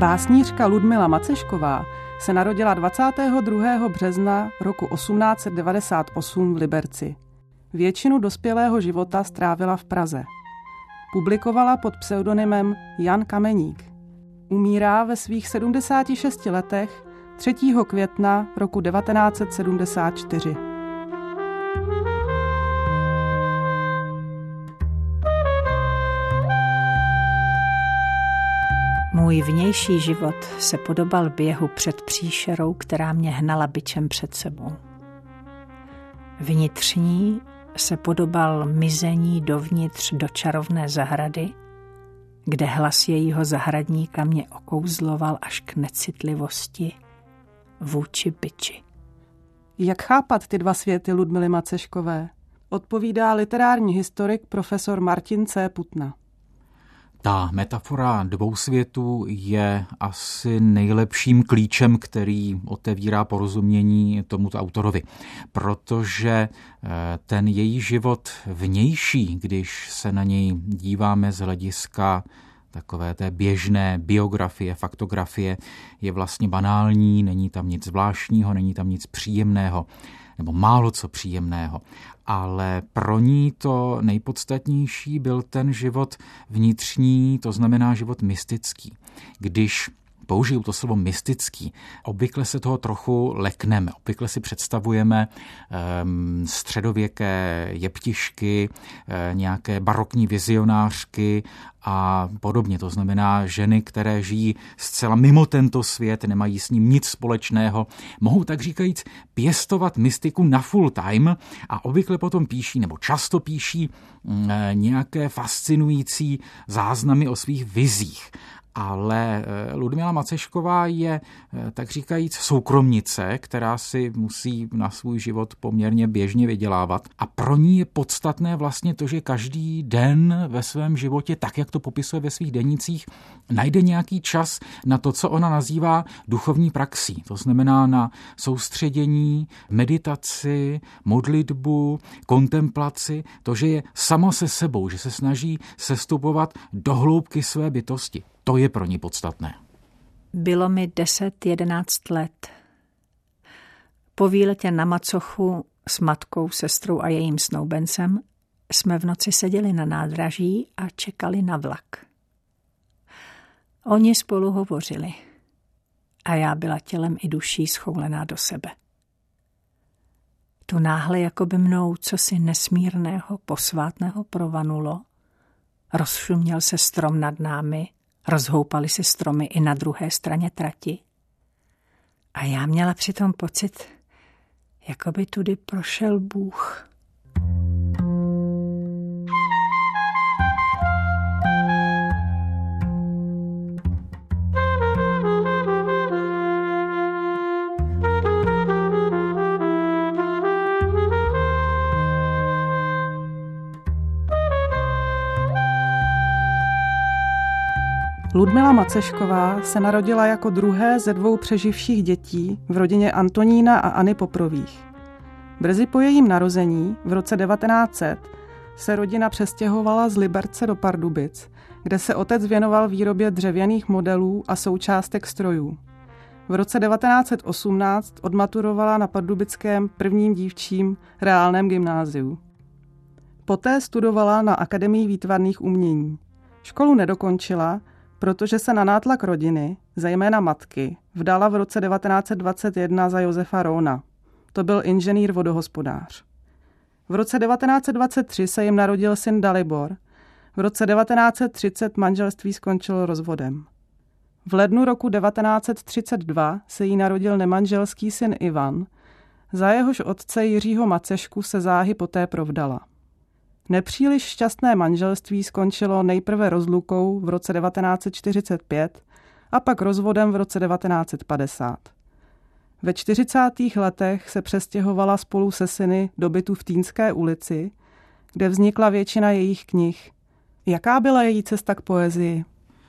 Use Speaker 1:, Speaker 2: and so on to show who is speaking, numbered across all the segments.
Speaker 1: Básnířka Ludmila Macešková se narodila 22. března roku 1898 v Liberci. Většinu dospělého života strávila v Praze. Publikovala pod pseudonymem Jan Kameník. Umírá ve svých 76 letech 3. května roku 1974.
Speaker 2: Můj vnější život se podobal běhu před příšerou, která mě hnala bičem před sebou. Vnitřní se podobal mizení dovnitř do čarovné zahrady, kde hlas jejího zahradníka mě okouzloval až k necitlivosti vůči biči.
Speaker 1: Jak chápat ty dva světy Ludmily Maceškové? Odpovídá literární historik profesor Martin C. Putna.
Speaker 3: Ta metafora dvou světů je asi nejlepším klíčem, který otevírá porozumění tomuto autorovi, protože ten její život vnější, když se na něj díváme z hlediska takové té běžné biografie, faktografie, je vlastně banální, není tam nic zvláštního, není tam nic příjemného, nebo málo co příjemného. Ale pro ní to nejpodstatnější byl ten život vnitřní, to znamená život mystický. Když použiju to slovo mystický, obvykle se toho trochu lekneme, obvykle si představujeme středověké jeptišky, nějaké barokní vizionářky a podobně. To znamená ženy, které žijí zcela mimo tento svět, nemají s ním nic společného, mohou tak říkajíc pěstovat mystiku na full time a obvykle potom píší, nebo často píší nějaké fascinující záznamy o svých vizích. Ale Ludmila Macešková je, tak říkajíc, soukromnice, která si musí na svůj život poměrně běžně vydělávat. A pro ní je podstatné vlastně to, že každý den ve svém životě, tak jak to popisuje ve svých denících, najde nějaký čas na to, co ona nazývá duchovní praxí. To znamená na soustředění, meditaci, modlitbu, kontemplaci, to, že je sama se sebou, že se snaží sestupovat do hloubky své bytosti. To je pro ní podstatné.
Speaker 2: Bylo mi 10-11 let. Po výletě na macochu s matkou, sestrou a jejím snoubencem jsme v noci seděli na nádraží a čekali na vlak. Oni spolu hovořili a já byla tělem i duší schoulená do sebe. Tu náhle jako by mnou cosi nesmírného, posvátného provanulo, rozšuměl se strom nad námi, rozhoupaly se stromy i na druhé straně trati. A já měla přitom pocit, jako by tudy prošel Bůh.
Speaker 1: Ludmila Macešková se narodila jako druhé ze dvou přeživších dětí v rodině Antonína a Anny Poprových. Brzy po jejím narození v roce 1900 se rodina přestěhovala z Liberce do Pardubic, kde se otec věnoval výrobě dřevěných modelů a součástek strojů. V roce 1918 odmaturovala na pardubickém prvním dívčím reálném gymnáziu. Poté studovala na Akademii výtvarných umění. Školu nedokončila, protože se na nátlak rodiny, zejména matky, vdala v roce 1921 za Josefa Róna. To byl inženýr vodohospodář. V roce 1923 se jim narodil syn Dalibor. V roce 1930 manželství skončilo rozvodem. V lednu roku 1932 se jí narodil nemanželský syn Ivan, za jehož otce Jiřího Macešku se záhy poté provdala. Nepříliš šťastné manželství skončilo nejprve rozlukou v roce 1945 a pak rozvodem v roce 1950. Ve 40. letech se přestěhovala spolu se syny do bytu v Týnské ulici, kde vznikla většina jejich knih. Jaká byla její cesta k poezii?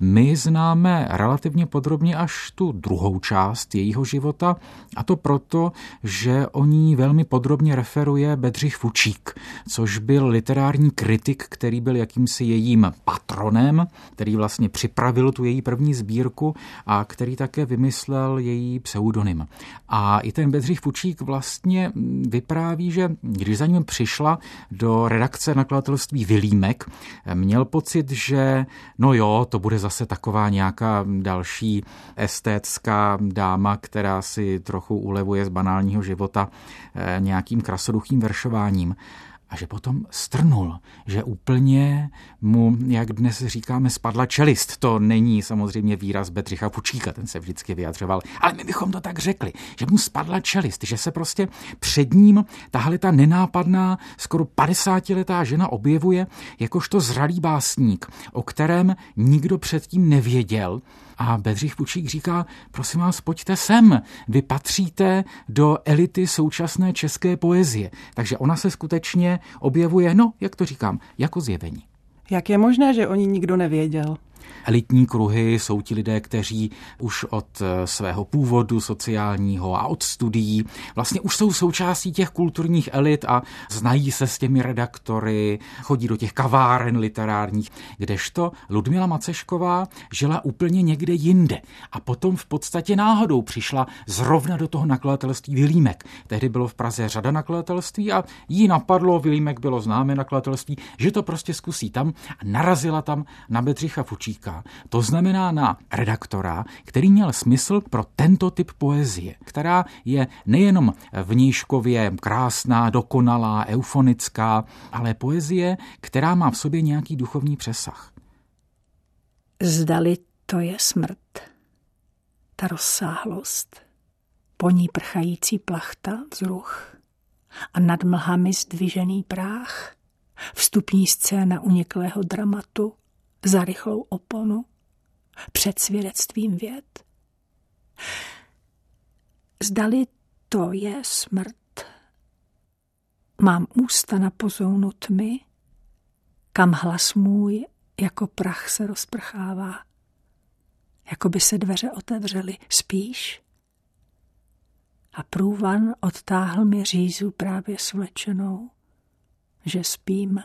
Speaker 3: My známe relativně podrobně až tu druhou část jejího života, a to proto, že o ní velmi podrobně referuje Bedřich Fučík, což byl literární kritik, který byl jakýmsi jejím patronem, který vlastně připravil tu její první sbírku a který také vymyslel její pseudonym. A i ten Bedřich Fučík vlastně vypráví, že když za ním přišla do redakce nakladatelství Vilímek, měl pocit, že no jo, to bude zase taková nějaká další estétská dáma, která si trochu ulevuje z banálního života nějakým krasoduchým veršováním. A že potom strnul, že úplně mu, jak dnes říkáme, spadla čelist. To není samozřejmě výraz Bedřicha Fučíka, ten se vždycky vyjadřoval, ale my bychom to tak řekli, že mu spadla čelist, že se prostě před ním tahle ta nenápadná, skoro 50letá žena objevuje jakožto zralý básník, o kterém nikdo předtím nevěděl. A Bedřich Fučík říká, prosím vás, pojďte sem, vy patříte do elity současné české poezie. Takže ona se skutečně objevuje, no, jak to říkám, jako zjevení.
Speaker 1: Jak je možné, že o ní nikdo nevěděl?
Speaker 3: Elitní kruhy jsou ti lidé, kteří už od svého původu sociálního a od studií vlastně už jsou součástí těch kulturních elit a znají se s těmi redaktory, chodí do těch kaváren literárních, kdežto Ludmila Macešková žila úplně někde jinde a potom v podstatě náhodou přišla zrovna do toho nakladatelství Vilímek. Tehdy bylo v Praze řada nakladatelství a jí napadlo, Vilímek bylo známé nakladatelství, že to prostě zkusí tam a narazila tam na Bedřicha Fučíka. To znamená na redaktora, který měl smysl pro tento typ poezie, která je nejenom vnějškově krásná, dokonalá, eufonická, ale poezie, která má v sobě nějaký duchovní přesah.
Speaker 2: Zdali to je smrt, ta rozsáhlost, po ní prchající plachta, vzruch a nad mlhami zdvižený práh, vstupní scéna uniklého dramatu, za rychlou oponu, před svědectvím věd. Zdali to je smrt. Mám ústa na pozounu tmy, kam hlas můj jako prach se rozprchává. Jako by se dveře otevřely, spíš? A průvan odtáhl mi řízu právě svlečenou, že spím.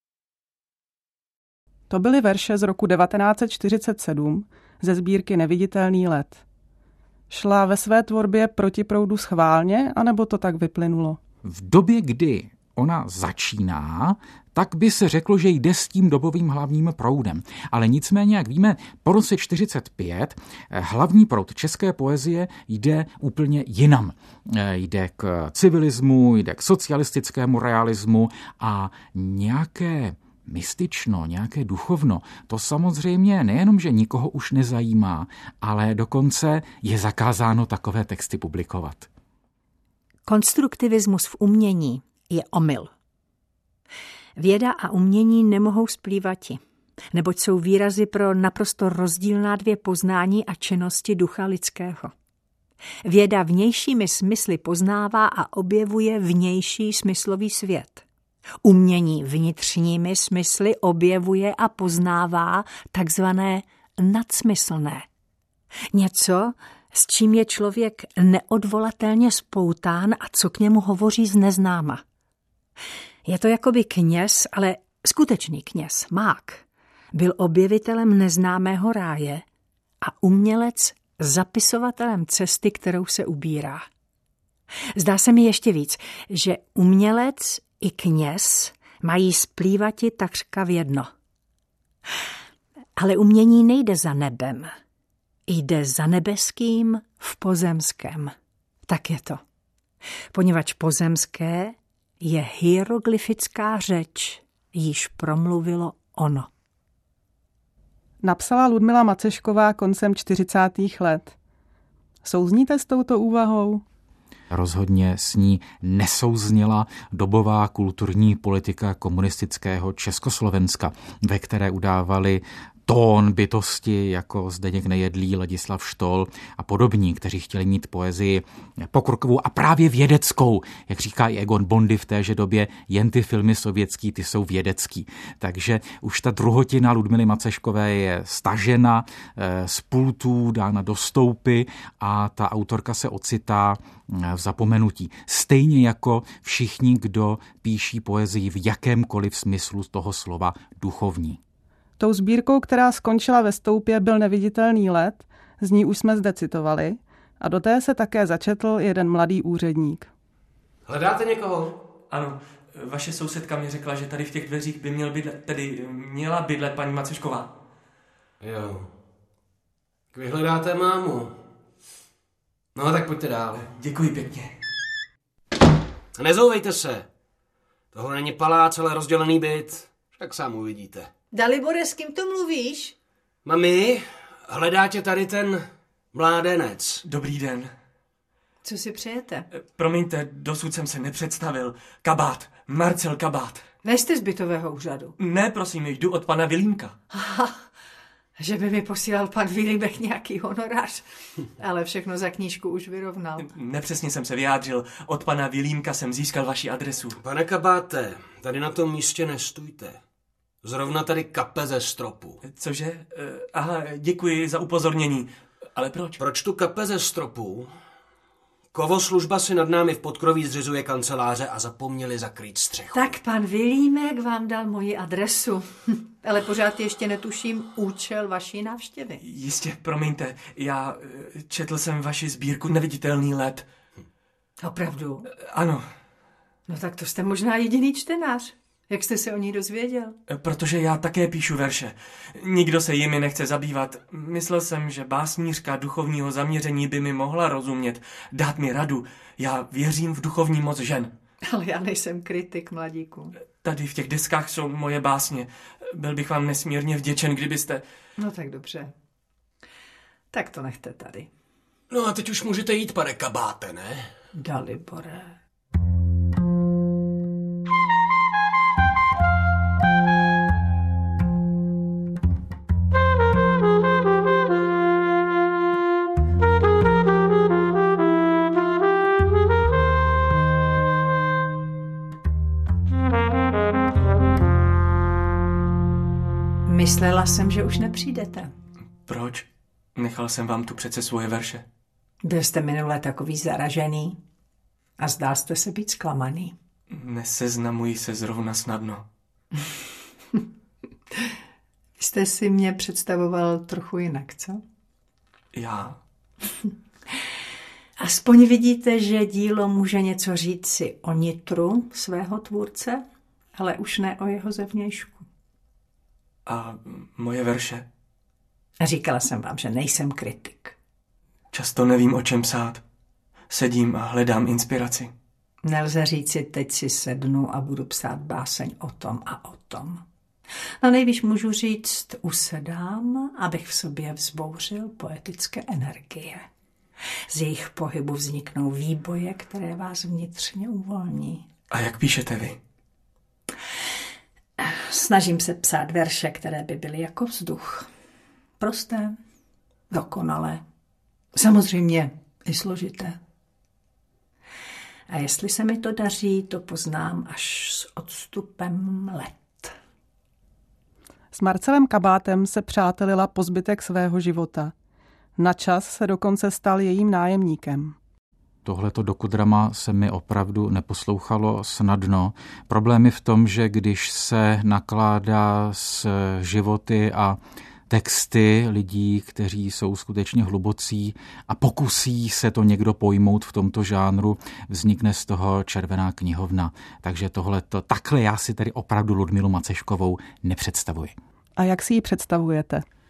Speaker 1: To byly verše z roku 1947 ze sbírky Neviditelný led. Šla ve své tvorbě proti proudu schválně, anebo to tak vyplynulo?
Speaker 3: V době, kdy ona začíná, tak by se řeklo, že jde s tím dobovým hlavním proudem. Ale nicméně, jak víme, po roce 1945 hlavní proud české poezie jde úplně jinam. Jde k civilismu, jde k socialistickému realismu a nějaké mystično, nějaké duchovno, to samozřejmě nejenom, že nikoho už nezajímá, ale dokonce je zakázáno takové texty publikovat.
Speaker 2: Konstruktivismus v umění je omyl. Věda a umění nemohou splývati, neboť jsou výrazy pro naprosto rozdílná dvě poznání a činnosti ducha lidského. Věda vnějšími smysly poznává a objevuje vnější smyslový svět. Umění vnitřními smysly objevuje a poznává takzvané nadsmyslné. Něco, s čím je člověk neodvolatelně spoután a co k němu hovoří z neznáma. Je to jakoby kněz, ale skutečný kněz, mák, byl objevitelem neznámého ráje a umělec zapisovatelem cesty, kterou se ubírá. Zdá se mi ještě víc, že umělec i kněz mají splývati takřka v jedno. Ale umění nejde za nebem. Jde za nebeským v pozemském. Tak je to. Poněvadž pozemské je hieroglyfická řeč, již promluvilo ono.
Speaker 1: Napsala Ludmila Macešková koncem 40. let. Souzníte s touto úvahou?
Speaker 3: Rozhodně s ní nesouzněla dobová kulturní politika komunistického Československa, ve které udávali tón bytosti jako Zdeněk Nejedlý, Ladislav Štol a podobní, kteří chtěli mít poezii pokrokovou a právě vědeckou, jak říká i Egon Bondy v téže době, jen ty filmy sovětský, ty jsou vědecký. Takže už ta druhotina Ludmily Maceškové je stažena z pultů, dána do stoupy a ta autorka se ocitá v zapomenutí. Stejně jako všichni, kdo píší poezii v jakémkoliv smyslu toho slova duchovní.
Speaker 1: Tou sbírkou, která skončila ve stoupě, byl Neviditelný led, z ní už jsme zde citovali, a do té se také začetl jeden mladý úředník.
Speaker 4: Hledáte někoho?
Speaker 5: Ano, vaše sousedka mi řekla, že tady v těch dveřích by měla bydlet paní Macešková.
Speaker 4: Jo. Vy hledáte mámu. No tak pojďte dál.
Speaker 5: Děkuji pěkně.
Speaker 4: Nezouvejte se. Tohle není palác, ale rozdělený byt. Však sám uvidíte.
Speaker 6: Dalibore, s kým to mluvíš?
Speaker 4: Mami, hledá tě tady ten mládenec.
Speaker 5: Dobrý den.
Speaker 6: Co si přejete?
Speaker 5: Promiňte, dosud jsem se nepředstavil. Kabát, Marcel Kabát.
Speaker 6: Nejste z bytového úřadu.
Speaker 5: Ne, prosím, jdu od pana Vilímka.
Speaker 6: Že by mi posílal pan Vilímek nějaký honorář, ale všechno za knížku už vyrovnal.
Speaker 5: Nepřesně jsem se vyjádřil. Od pana Vilímka jsem získal vaši adresu.
Speaker 4: Pane Kabáte, tady na tom místě nestůjte. Zrovna tady kape ze stropu.
Speaker 5: Cože? Aha, děkuji za upozornění. Ale proč?
Speaker 4: Proč tu kape ze stropu? Kovoslužba si nad námi v podkroví zřizuje kanceláře a zapomněli zakrýt střechu.
Speaker 6: Tak pan Vilímek vám dal moji adresu, ale pořád ještě netuším účel vaší návštěvy.
Speaker 5: Jistě, promiňte, já četl jsem vaši sbírku Neviditelný led.
Speaker 6: Opravdu?
Speaker 5: Ano.
Speaker 6: No tak to jste možná jediný čtenář. Jak jste se o ní dozvěděl?
Speaker 5: Protože já také píšu verše. Nikdo se jimi nechce zabývat. Myslel jsem, že básnířka duchovního zaměření by mi mohla rozumět, dát mi radu. Já věřím v duchovní moc žen.
Speaker 6: Ale já nejsem kritik, mladíku.
Speaker 5: Tady v těch deskách jsou moje básně. Byl bych vám nesmírně vděčen, kdybyste...
Speaker 6: No tak dobře. Tak to nechte tady.
Speaker 4: No a teď už můžete jít, pane Kabáte, ne?
Speaker 6: Dalibore. Myslela jsem, že už nepřijdete.
Speaker 5: Proč? Nechal jsem vám tu přece svoje verše.
Speaker 2: Byl jste minule takový zaražený a zdál jste se být zklamaný.
Speaker 5: Neseznamuji se zrovna snadno.
Speaker 2: Jste si mě představoval trochu jinak, co?
Speaker 5: Já?
Speaker 2: Aspoň vidíte, že dílo může něco říct si o nitru svého tvůrce, ale už ne o jeho zevnějšku.
Speaker 5: A moje verše?
Speaker 2: Říkala jsem vám, že nejsem kritik.
Speaker 5: Často nevím, o čem psát. Sedím a hledám inspiraci.
Speaker 2: Nelze říci, teď si sednu a budu psát báseň o tom a o tom. Na nejvíc můžu říct, usedám, abych v sobě vzbouřil poetické energie. Z jejich pohybu vzniknou výboje, které vás vnitřně uvolní.
Speaker 5: A jak píšete vy?
Speaker 2: Snažím se psát verše, které by byly jako vzduch. Prosté, dokonalé, samozřejmě i složité. A jestli se mi to daří, to poznám až s odstupem let.
Speaker 1: S Marcelem Kabátem se přátelila po zbytek svého života. Na čas se dokonce stal jejím nájemníkem.
Speaker 3: Tohleto dokudrama se mi opravdu neposlouchalo snadno. Problém je v tom, že když se nakládá s životy a texty lidí, kteří jsou skutečně hlubocí a pokusí se to někdo pojmout v tomto žánru, vznikne z toho červená knihovna. Takže takhle já si tady opravdu Ludmilu Maceškovou nepředstavuji.
Speaker 1: A jak si ji představujete?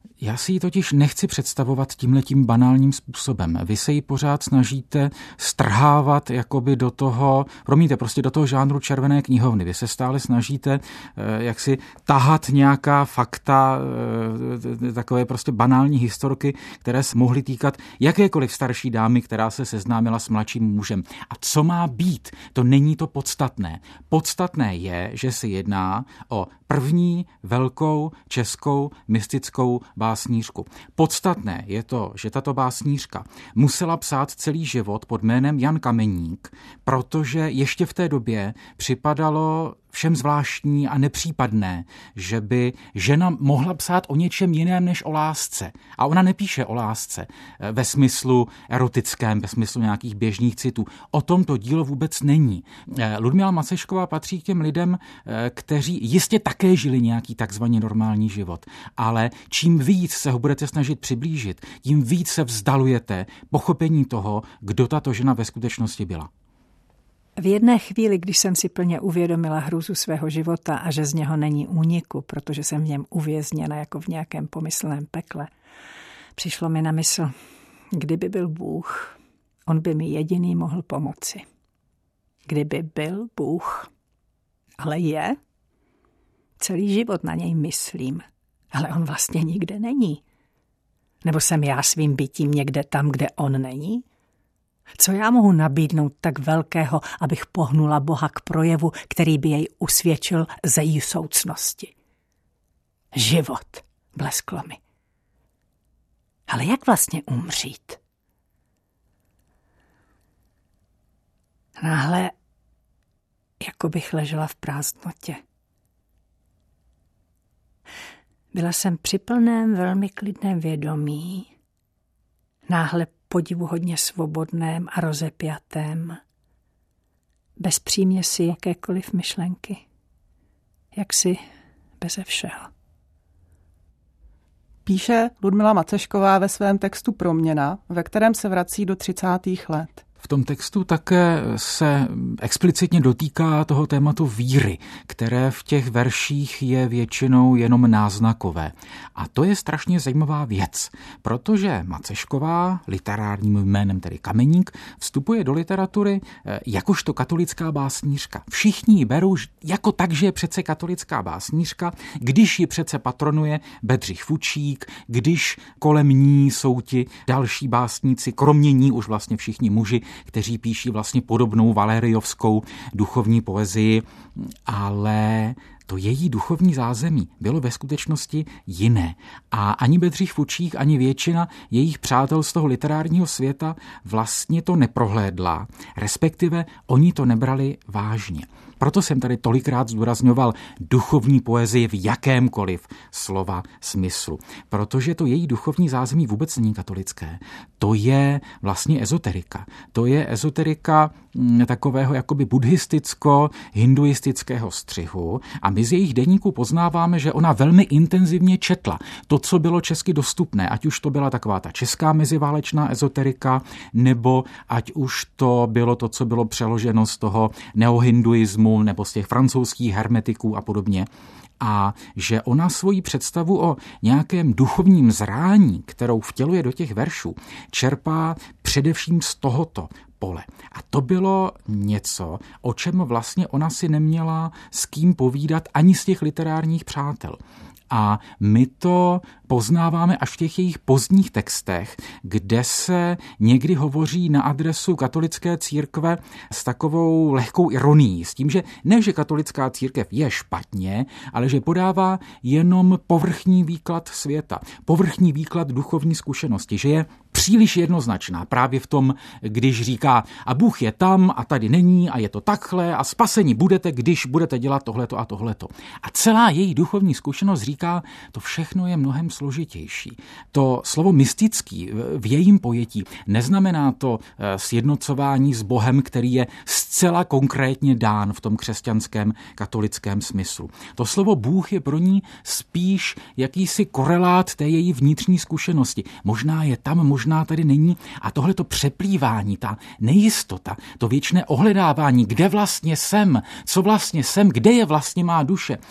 Speaker 3: Já si ji totiž nechci představovat tímhletím banálním způsobem. Vy se ji pořád snažíte strhávat jakoby do toho, prostě do toho žánru červené knihovny. Vy se stále snažíte jaksi tahat nějaká fakta, takové prostě banální historky, které se mohly týkat jakékoliv starší dámy, která se seznámila s mladším mužem. A co má být? To není to podstatné. Podstatné je, že se jedná o první velkou českou mystickou básnířku. Podstatné je to, že tato básnířka musela psát celý život pod jménem Jan Kameník, protože ještě v té době připadalo všem zvláštní a nepřípadné, že by žena mohla psát o něčem jiném než o lásce. A ona nepíše o lásce ve smyslu erotickém, ve smyslu nějakých běžných citů. O tom to dílo vůbec není. Ludmila Macešková patří k těm lidem, kteří jistě také žili nějaký takzvaně normální život. Ale čím víc se ho budete snažit přiblížit, tím víc se vzdalujete pochopení toho, kdo tato žena ve skutečnosti byla.
Speaker 2: V jedné chvíli, když jsem si plně uvědomila hrůzu svého života a že z něho není úniku, protože jsem v něm uvězněna jako v nějakém pomyslném pekle, přišlo mi na mysl, kdyby byl Bůh, on by mi jediný mohl pomoci. Kdyby byl Bůh, ale je, celý život na něj myslím, ale on vlastně nikde není. Nebo jsem já svým bytím někde tam, kde on není? Co já mohu nabídnout tak velkého, abych pohnula Boha k projevu, který by jej usvědčil ze její soucnosti? Život, blesklo mi. Ale jak vlastně umřít? Náhle, jako bych ležela v prázdnotě. Byla jsem při plném, velmi klidném vědomí, náhle podivuhodně svobodném a rozepjatém, bez příměsi jakékoliv myšlenky, jaksi beze všeho.
Speaker 1: Píše Ludmila Macešková ve svém textu Proměna, ve kterém se vrací do 30. let.
Speaker 3: V tom textu také se explicitně dotýká toho tématu víry, které v těch verších je většinou jenom náznakové. A to je strašně zajímavá věc, protože Macešková, literárním jménem tedy Kameník, vstupuje do literatury jakožto katolická básnířka. Všichni ji berou jako tak, že je přece katolická básnířka, když ji přece patronuje Bedřich Fučík, když kolem ní jsou ti další básníci, kromě ní už vlastně všichni muži, kteří píší vlastně podobnou valeriovskou duchovní poezii, ale to její duchovní zázemí bylo ve skutečnosti jiné. A ani Bedřich Fučík, ani většina jejich přátel z toho literárního světa vlastně to neprohlédla, respektive oni to nebrali vážně. Proto jsem tady tolikrát zdůrazňoval duchovní poezii v jakémkoliv slova smyslu. Protože to její duchovní zázemí vůbec není katolické. To je vlastně ezoterika. To je ezoterika takového jakoby buddhisticko-hinduistického střihu a my z jejich deníků poznáváme, že ona velmi intenzivně četla to, co bylo česky dostupné, ať už to byla taková ta česká meziválečná ezoterika, nebo ať už to bylo to, co bylo přeloženo z toho neohinduismu nebo z těch francouzských hermetiků a podobně. A že ona svoji představu o nějakém duchovním zrání, kterou vtěluje do těch veršů, čerpá především z tohoto pole. A to bylo něco, o čem vlastně ona si neměla s kým povídat ani z těch literárních přátel. A my to poznáváme až v těch jejich pozdních textech, kde se někdy hovoří na adresu katolické církve s takovou lehkou ironií, s tím, že ne, že katolická církev je špatně, ale že podává jenom povrchní výklad světa, povrchní výklad duchovní zkušenosti, že je příliš jednoznačná právě v tom, když říká a Bůh je tam a tady není a je to takhle a spasení budete, když budete dělat tohleto a tohleto. A celá její duchovní zkušenost říká, to všechno je mnohem složitější. To slovo mystický v jejím pojetí neznamená to sjednocování s Bohem, který je zcela konkrétně dán v tom křesťanském katolickém smyslu. To slovo Bůh je pro ní spíš jakýsi korelát té její vnitřní zkušenosti. Možná je tam, možná tady není. A tohleto přeplývání, ta nejistota, to věčné ohledávání, kde vlastně jsem, co vlastně jsem, kde je vlastně má duše,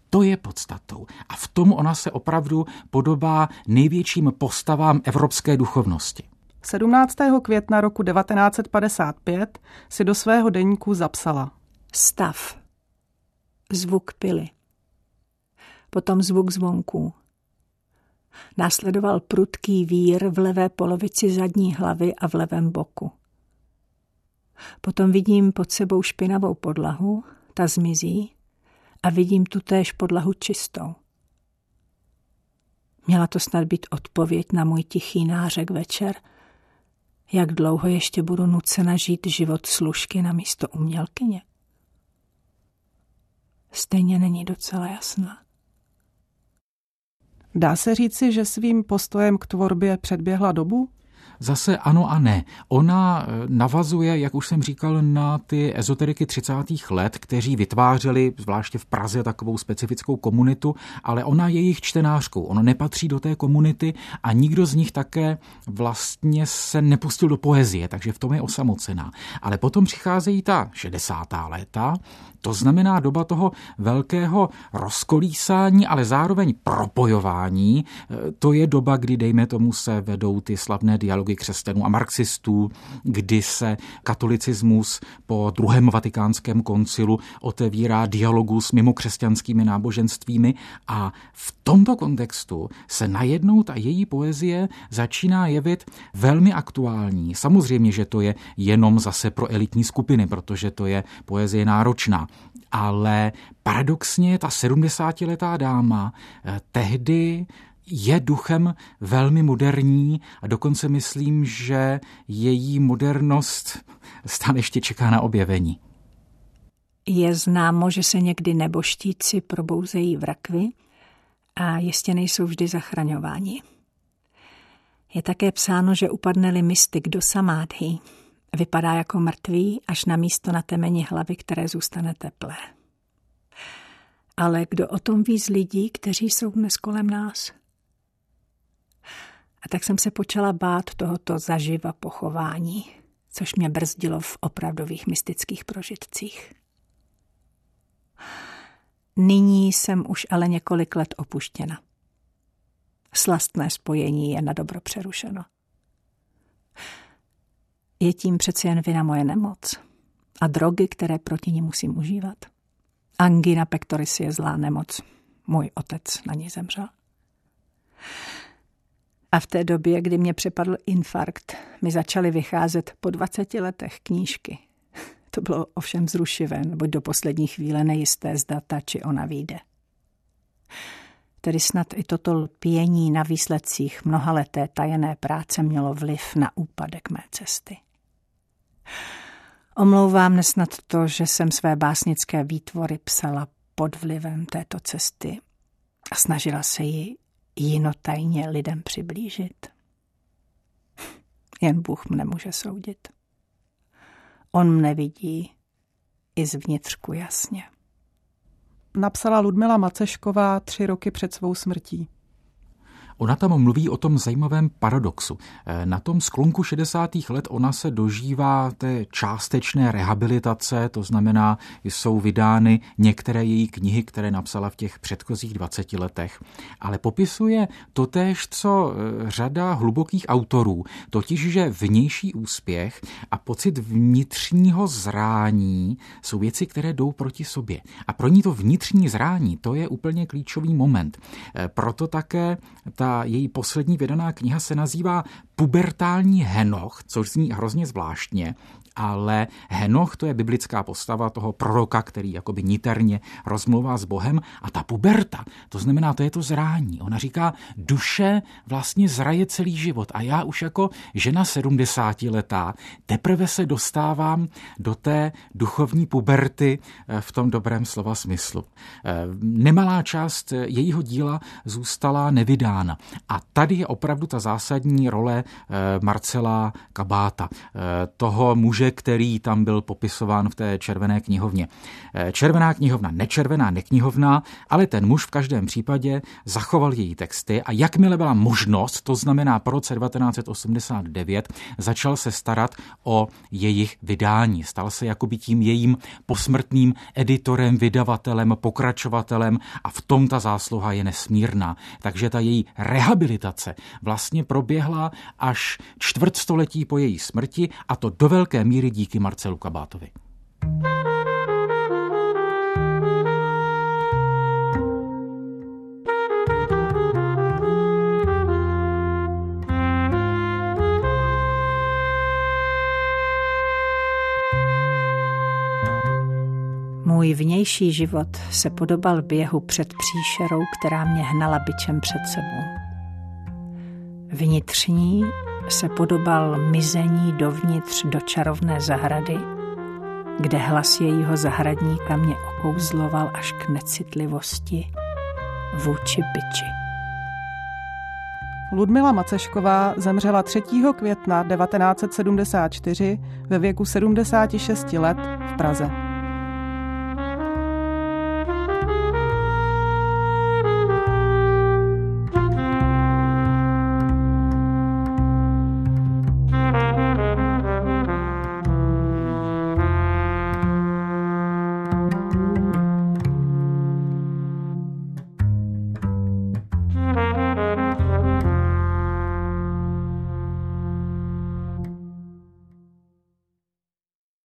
Speaker 3: To je podstatou. A v tom ona se opravdu podobá největším postavám evropské duchovnosti.
Speaker 1: 17. května roku 1955 si do svého deníku zapsala:
Speaker 2: Stav. Zvuk pily. Potom zvuk zvonků. Následoval prudký vír v levé polovici zadní hlavy a v levém boku. Potom vidím pod sebou špinavou podlahu, ta zmizí a vidím tutéž podlahu čistou. Měla to snad být odpověď na můj tichý nářek večer, jak dlouho ještě budu nucena žít život služky na místo umělkyně. Stejně není docela jasná.
Speaker 1: Dá se říci, že svým postojem k tvorbě předběhla dobu?
Speaker 3: Zase ano a ne. Ona navazuje, jak už jsem říkal, na ty ezoteriky 30. let, kteří vytvářeli, zvláště v Praze, takovou specifickou komunitu, ale ona je jejich čtenářkou. Ona nepatří do té komunity a nikdo z nich také vlastně se nepustil do poezie, takže v tom je osamocená. Ale potom přicházejí ta 60. léta, to znamená doba toho velkého rozkolísání, ale zároveň propojování. To je doba, kdy, dejme tomu, se vedou ty slavné dialogy křesťanů a marxistů, kdy se katolicismus po druhém vatikánském koncilu otevírá dialogu s mimokřesťanskými náboženstvími a v tomto kontextu se najednou ta její poezie začíná jevit velmi aktuální. Samozřejmě, že to je jenom zase pro elitní skupiny, protože to je poezie náročná. Ale paradoxně ta 70letá dáma tehdy je duchem velmi moderní a dokonce myslím, že její modernost stále ještě čeká na objevení.
Speaker 2: Je známo, že se někdy neboštíci probouzejí v rakvi a jistě nejsou vždy zachraňováni. Je také psáno, že upadne-li mystik do samádhy, vypadá jako mrtvý až na místo na temeni hlavy, které zůstane teplé. Ale kdo o tom ví z lidí, kteří jsou dnes kolem nás? A tak jsem se počala bát tohoto zaživa pochování, což mě brzdilo v opravdových mystických prožitcích. Nyní jsem už ale několik let opuštěna. Slastné spojení je na dobro přerušeno. Je tím přece jen vina moje nemoc a drogy, které proti ní musím užívat. Angina pectoris je zlá nemoc. Můj otec na ní zemřel. A v té době, kdy mě přepadl infarkt, mi začaly vycházet po 20 letech knížky. To bylo ovšem zrušivé, neboť do poslední chvíle nejisté, zda ta či ona vyjde. Tedy snad i toto lpění na výsledcích mnohaleté tajené práce mělo vliv na úpadek mé cesty. Omlouvám mne snad to, že jsem své básnické výtvory psala pod vlivem této cesty a snažila se ji jinotajně lidem přiblížit. Jen Bůh mne může soudit. On mne vidí i zvnitřku jasně.
Speaker 1: Napsala Ludmila Macešková 3 roky před svou smrtí.
Speaker 3: Ona tam mluví o tom zajímavém paradoxu. Na tom sklonku 60. let ona se dožívá té částečné rehabilitace, to znamená, jsou vydány některé její knihy, které napsala v těch předchozích 20 letech. Ale popisuje totéž, co řada hlubokých autorů, totiž, že vnější úspěch a pocit vnitřního zrání jsou věci, které jdou proti sobě. A pro ní to vnitřní zrání, to je úplně klíčový moment. Proto také ta její poslední vydaná kniha se nazývá Pubertální Henoch, což zní hrozně zvláštně, ale Henoch to je biblická postava toho proroka, který jakoby niterně rozmluvá s Bohem a ta puberta, to znamená, to je to zrání. Ona říká, duše vlastně zraje celý život a já už jako žena 70letá teprve se dostávám do té duchovní puberty v tom dobrém slova smyslu. Nemalá část jejího díla zůstala nevydána a tady je opravdu ta zásadní role Marcela Kabáta, toho muže, muže, který tam byl popisován v té červené knihovně. Červená knihovna, nečervená, neknihovna, ale ten muž v každém případě zachoval její texty a jakmile byla možnost, to znamená po roce 1989, začal se starat o jejich vydání. Stal se jakoby tím jejím posmrtným editorem, vydavatelem, pokračovatelem a v tom ta zásluha je nesmírná. Takže ta její rehabilitace vlastně proběhla až čtvrtstoletí po její smrti a to do velké míry díky Marcelu Kabátovi.
Speaker 2: Můj vnější život se podobal běhu před příšerou, která mě hnala bičem před sebou. Vnitřní se podobal mizení dovnitř do čarovné zahrady, kde hlas jejího zahradníka mě okouzloval až k necitlivosti vůči biči.
Speaker 1: Ludmila Macešková zemřela 3. května 1974 ve věku 76 let v Praze.